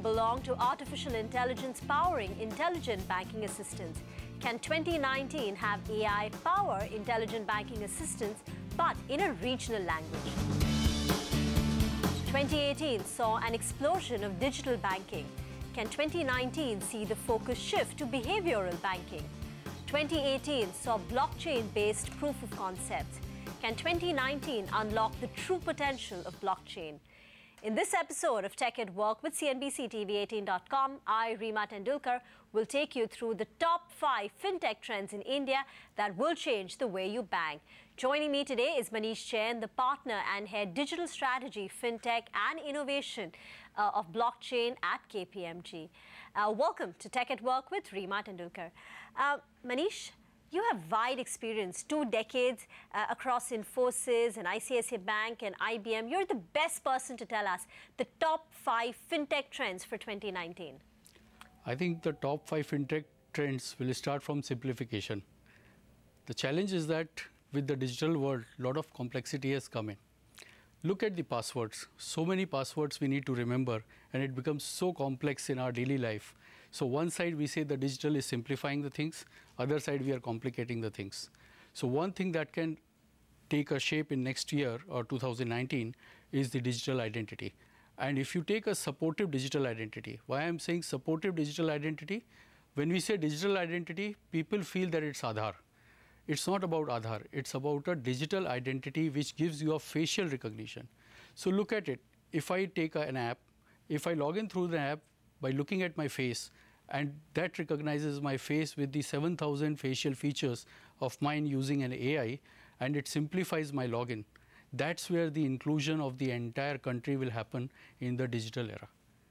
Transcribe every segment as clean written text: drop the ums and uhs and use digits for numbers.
belong to artificial intelligence powering intelligent banking assistance. Can 2019 have AI power intelligent banking assistance, but in a regional language? 2018 saw an explosion of digital banking. Can 2019 see the focus shift to behavioral banking? 2018 saw blockchain-based proof of concepts. Can 2019 unlock the true potential of blockchain? In this episode of Tech at Work with CNBC-TV18.com, I, Reema Tendulkar, will take you through the top 5 fintech trends in India that will change the way you bank. Joining me today is Manish Jain, the partner and head digital strategy, fintech and innovation of blockchain at KPMG. Welcome to Tech at Work with Reema Tendulkar. Manish, you have wide experience, 2 decades across Infosys and ICICI Bank and IBM. You're the best person to tell us the top 5 fintech trends for 2019. I think the top 5 fintech trends will start from simplification. The challenge is that with the digital world, a lot of complexity has come in. Look at the passwords. So many passwords we need to remember, and it becomes so complex in our daily life. So one side we say the digital is simplifying the things, other side we are complicating the things. So one thing that can take a shape in next year or 2019 is the digital identity. And if you take a supportive digital identity, why I'm saying supportive digital identity? When we say digital identity, people feel that it's Aadhaar. It's not about Aadhaar. It's about a digital identity which gives you a facial recognition. So look at it. If I take an app, if I log in through the app by looking at my face, and that recognizes my face with the 7,000 facial features of mine using an AI, and it simplifies my login, that's where the inclusion of the entire country will happen in the digital era.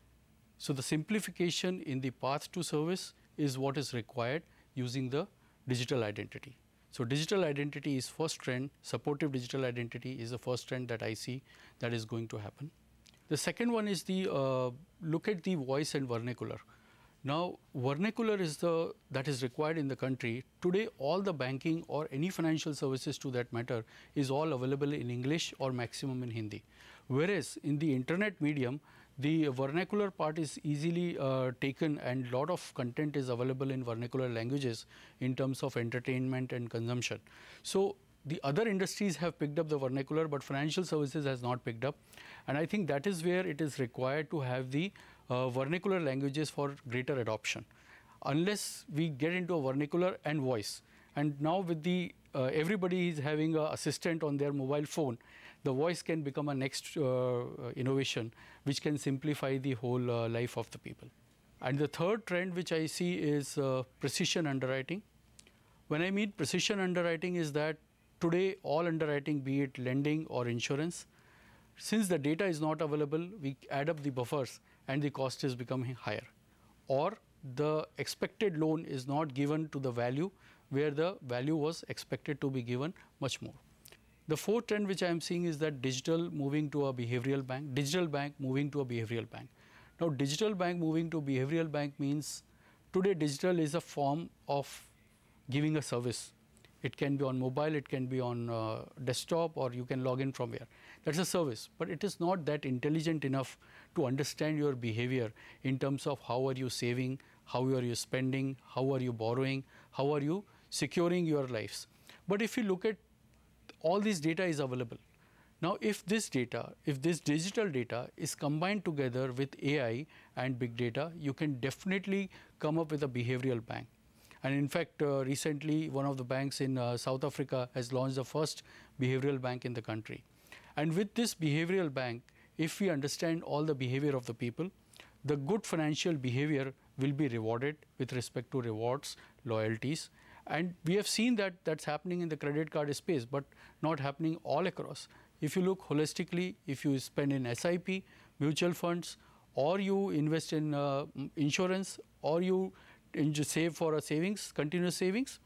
So the simplification in the path to service is what is required using the digital identity. So digital identity is first trend. Supportive digital identity is the first trend that I see that is going to happen. The second one is the look at the voice and vernacular. Now, vernacular is that is required in the country. Today, all the banking or any financial services to that matter is all available in English or maximum in Hindi. Whereas in the internet medium, the vernacular part is easily taken, and lot of content is available in vernacular languages in terms of entertainment and consumption. So the other industries have picked up the vernacular, but financial services has not picked up. And I think that is where it is required to have the vernacular languages for greater adoption. Unless we get into a vernacular and voice, and now with the everybody is having an assistant on their mobile phone, the voice can become a next innovation which can simplify the whole life of the people. And the third trend which I see is precision underwriting. When I mean precision underwriting is that today all underwriting, be it lending or insurance, since the data is not available, we add up the buffers and the cost is becoming higher. Or the expected loan is not given to the value where the value was expected to be given much more. The fourth trend which I am seeing is that digital moving to a behavioral bank, digital bank moving to a behavioral bank. Now, digital bank moving to behavioral bank means today digital is a form of giving a service. It can be on mobile, it can be on desktop, or you can log in from where. That's a service, but it is not that intelligent enough to understand your behavior in terms of how are you saving, how are you spending, how are you borrowing, how are you securing your lives. But if you look at all this data is available. Now, if this data, if this digital data is combined together with AI and big data, you can definitely come up with a behavioral bank. And in fact, recently, one of the banks in South Africa has launched the first behavioral bank in the country. And with this behavioral bank, if we understand all the behavior of the people, the good financial behavior will be rewarded with respect to rewards, loyalties. And we have seen that that's happening in the credit card space, but not happening all across. If you look holistically, if you spend in SIP, mutual funds, or you invest in insurance, or you save for a savings, continuous savings,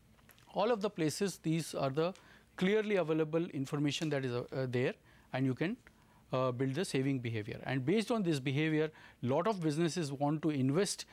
all of the places, these are the clearly available information that is there, and you can build the saving behavior. And based on this behavior, lot of businesses want to invest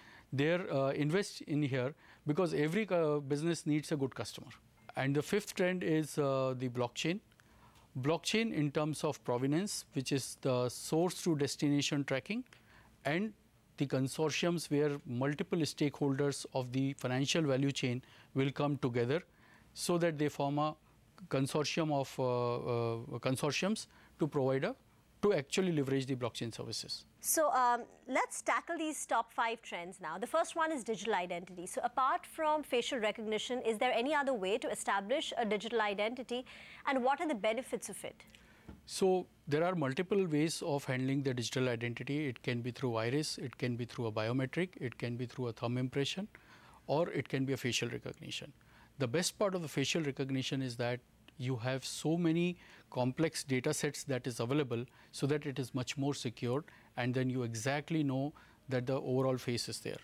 in here because every business needs a good customer. And the fifth trend is the blockchain. Blockchain in terms of provenance, which is the source to destination tracking, and the consortiums where multiple stakeholders of the financial value chain will come together so that they form a consortium of consortiums to provide to actually leverage the blockchain services. So let's tackle these top 5 trends now. The first one is digital identity. So apart from facial recognition, is there any other way to establish a digital identity, and what are the benefits of it? So there are multiple ways of handling the digital identity. It can be through iris, it can be through a biometric, it can be through a thumb impression, or it can be a facial recognition. The best part of the facial recognition is that you have so many complex data sets that is available so that it is much more secured, and then you exactly know that the overall face is there.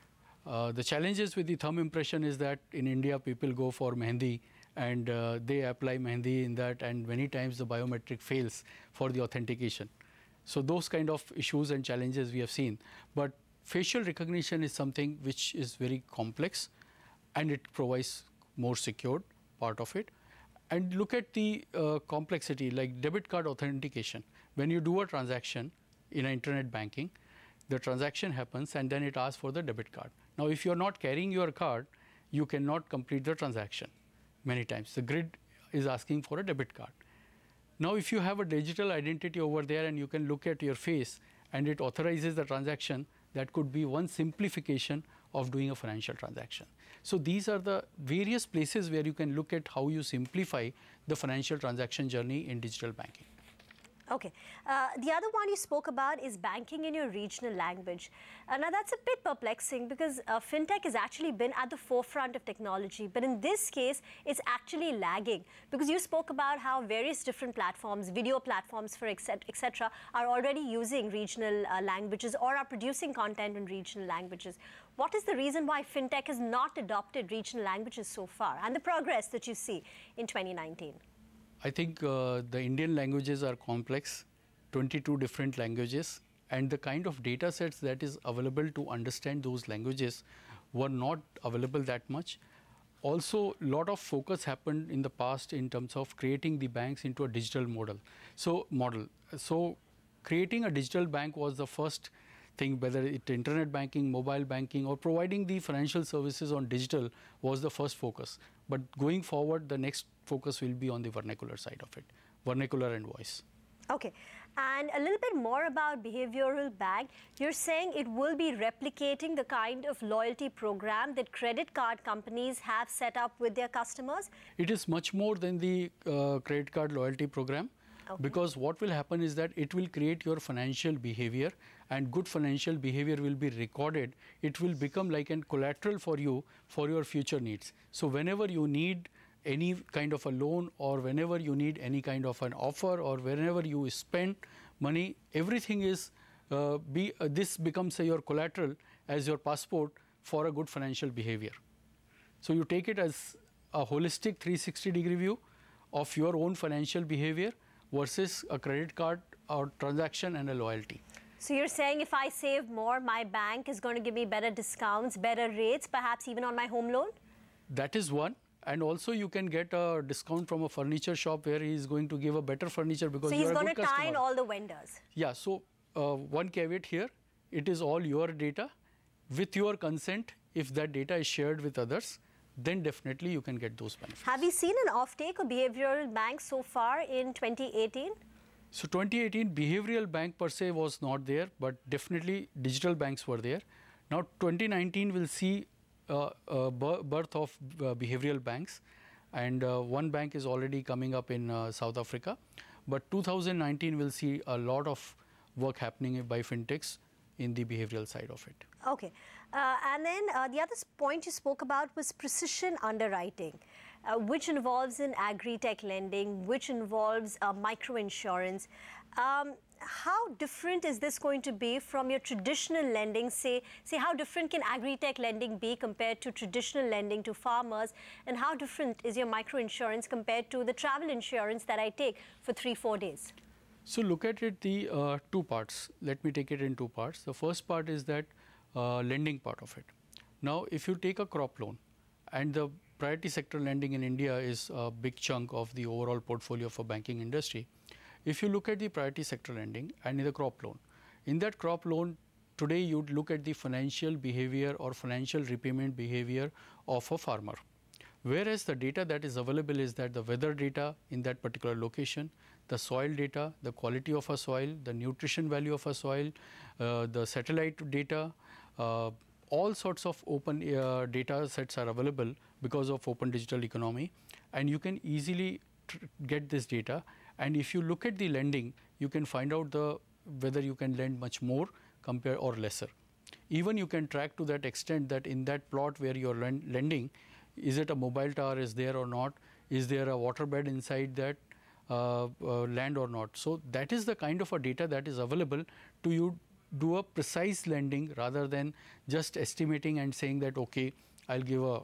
The challenges with the thumb impression is that in India people go for Mehendi and they apply Mehendi in that, and many times the biometric fails for the authentication. So those kind of issues and challenges we have seen. But facial recognition is something which is very complex and it provides more secured part of it. And look at the complexity like debit card authentication. When you do a transaction in internet banking, the transaction happens and then it asks for the debit card. Now, if you are not carrying your card, you cannot complete the transaction. Many times the grid is asking for a debit card. Now, if you have a digital identity over there and you can look at your face and it authorizes the transaction, that could be one simplification of doing a financial transaction. So these are the various places where you can look at how you simplify the financial transaction journey in digital banking. Okay. The other one you spoke about is banking in your regional language. Now that's a bit perplexing because fintech has actually been at the forefront of technology, but in this case, it's actually lagging because you spoke about how various different platforms, video platforms for etc., are already using regional languages or are producing content in regional languages. What is the reason why fintech has not adopted regional languages so far, and the progress that you see in 2019? I think the Indian languages are complex, 22 different languages, and the kind of data sets that is available to understand those languages were not available that much. Also, a lot of focus happened in the past in terms of creating the banks into a digital model. So creating a digital bank was the first thing, whether it's internet banking, mobile banking, or providing the financial services on digital was the first focus. But going forward, the next focus will be on the vernacular side of it, vernacular and voice. Okay. And a little bit more about behavioral bank. You're saying it will be replicating the kind of loyalty program that credit card companies have set up with their customers? It is much more than the credit card loyalty program. Okay. Because what will happen is that it will create your financial behavior, and good financial behavior will be recorded. It will become like a collateral for you for your future needs. So whenever you need any kind of a loan, or whenever you need any kind of an offer, or whenever you spend money, everything is this becomes your collateral as your passport for a good financial behavior. So you take it as a holistic 360-degree view of your own financial behavior versus a credit card or transaction and a loyalty. So you're saying if I save more, my bank is going to give me better discounts, better rates, perhaps even on my home loan? That is one. And also you can get a discount from a furniture shop where he is going to give a better furniture because you are a good customer. So he's going to tie in all the vendors. Yeah. So one caveat here, it is all your data. With your consent, if that data is shared with others, then definitely you can get those benefits. Have you seen an offtake of behavioral banks so far in 2018? So 2018, behavioral bank per se was not there, but definitely digital banks were there. Now 2019 will see birth of behavioral banks, and one bank is already coming up in South Africa. But 2019 will see a lot of work happening by fintechs in the behavioral side of it. Okay. And then the other point you spoke about was precision underwriting, which involves in agri-tech lending, which involves microinsurance. How different is this going to be from your traditional lending? Say how different can agri-tech lending be compared to traditional lending to farmers? And how different is your microinsurance compared to the travel insurance that I take for 3-4 days? So look at it, the two parts. Let me take it in two parts. The first part is that lending part of it. Now, if you take a crop loan, and the priority sector lending in India is a big chunk of the overall portfolio for banking industry. If you look at the priority sector lending and in the crop loan, in that crop loan, today you'd look at the financial behavior or financial repayment behavior of a farmer. Whereas the data that is available is that the weather data in that particular location, the soil data, the quality of a soil, the nutrition value of a soil, the satellite data, all sorts of open data sets are available because of open digital economy, and you can easily get this data. And if you look at the lending, you can find out whether you can lend much more or lesser. Even you can track to that extent that in that plot where you are lending, is it a mobile tower is there or not? Is there a waterbed inside that land or not? So that is the kind of a data that is available to you do a precise lending rather than just estimating and saying that, okay, I'll give a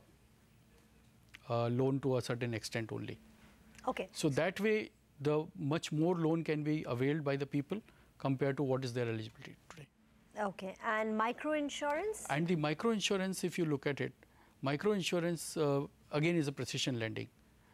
loan to a certain extent only. Okay. So that way, the much more loan can be availed by the people compared to what is their eligibility today. Okay. And microinsurance? And the microinsurance, if you look at it, microinsurance again is a precision lending.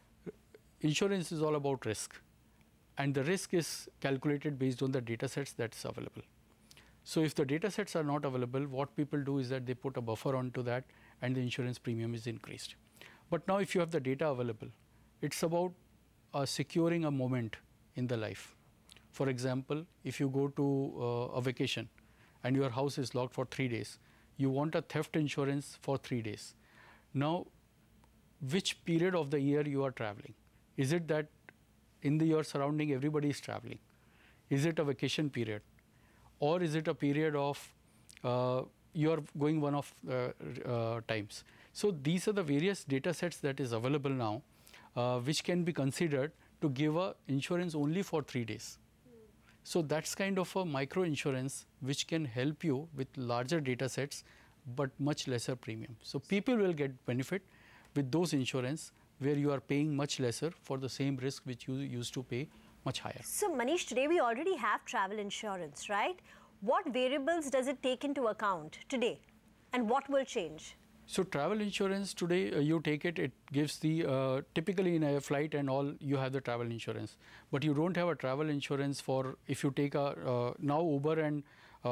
Insurance is all about risk, and the risk is calculated based on the data sets that's available. So if the data sets are not available, what people do is that they put a buffer onto that and the insurance premium is increased. But now if you have the data available, it's about securing a moment in the life. For example, if you go to a vacation and your house is locked for 3 days, you want a theft insurance for 3 days. Now, which period of the year you are traveling? Is it that in your surrounding everybody is traveling? Is it a vacation period? Or is it a period of you are going one of times? So these are the various data sets that is available now, which can be considered to give a insurance only for 3 days. So that's kind of a micro insurance which can help you with larger data sets but much lesser premium. So people will get benefit with those insurance where you are paying much lesser for the same risk which you used to pay much higher. So Manish, today we already have travel insurance, right? What variables does it take into account today and what will change? So travel insurance today, you take it, it gives the, typically in a flight and all, you have the travel insurance. But you don't have a travel insurance for, if you take a, now Uber and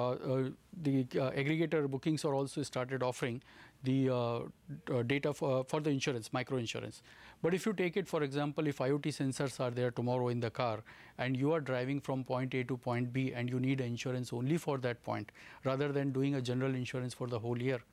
the aggregator bookings are also started offering the data for the insurance, micro insurance. But if you take it, for example, if IoT sensors are there tomorrow in the car and you are driving from point A to point B and you need insurance only for that point rather than doing a general insurance for the whole year.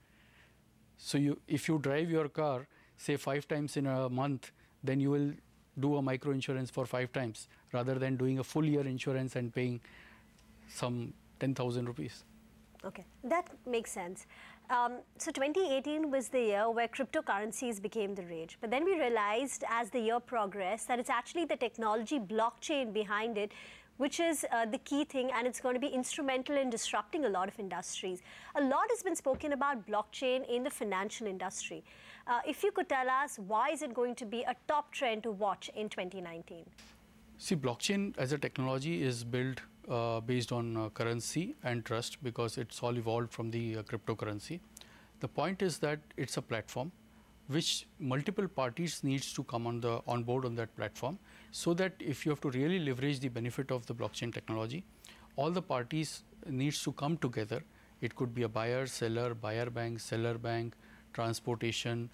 So if you drive your car, say 5 times in a month, then you will do a micro insurance for 5 times rather than doing a full year insurance and paying some 10,000 rupees. Okay, that makes sense. So 2018 was the year where cryptocurrencies became the rage. But then we realized as the year progressed that it's actually the technology blockchain behind it which is the key thing, and it's going to be instrumental in disrupting a lot of industries. A lot has been spoken about blockchain in the financial industry. If you could tell us, why is it going to be a top trend to watch in 2019? See, blockchain as a technology is built based on currency and trust because it's all evolved from the cryptocurrency. The point is that it's a platform which multiple parties needs to come on board on that platform, so that if you have to really leverage the benefit of the blockchain technology, all the parties needs to come together. It could be a buyer bank, seller bank, transportation,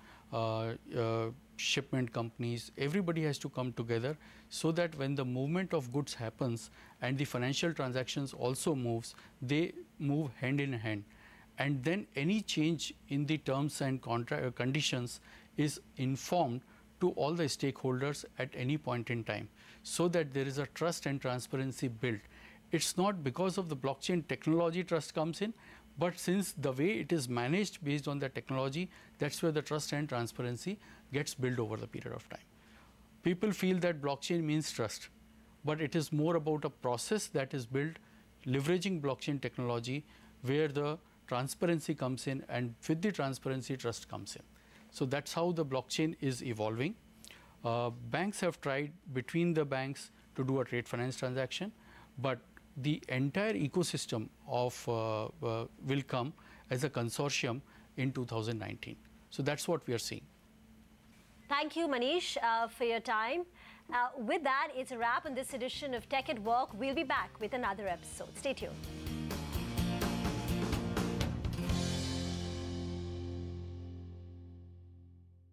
shipment companies. Everybody has to come together so that when the movement of goods happens and the financial transactions also moves, they move hand in hand. And then any change in the terms and conditions is informed to all the stakeholders at any point in time, so that there is a trust and transparency built. It's not because of the blockchain technology trust comes in, but since the way it is managed based on the technology, that's where the trust and transparency gets built over the period of time. People feel that blockchain means trust, but it is more about a process that is built leveraging blockchain technology where the transparency comes in, and with the transparency, trust comes in. So that's how the blockchain is evolving. Banks have tried between the banks to do a trade finance transaction, but the entire ecosystem of will come as a consortium in 2019. So that's what we are seeing. Thank you, Manish, for your time. With that, it's a wrap on this edition of Tech at Work. We'll be back with another episode. Stay tuned.